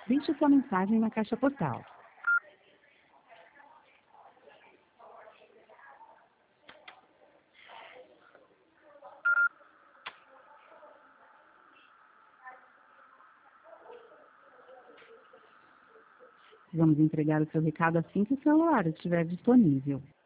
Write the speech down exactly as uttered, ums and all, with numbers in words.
Deixe sua mensagem na caixa postal. Vamos entregar o seu recado assim que o celular estiver disponível.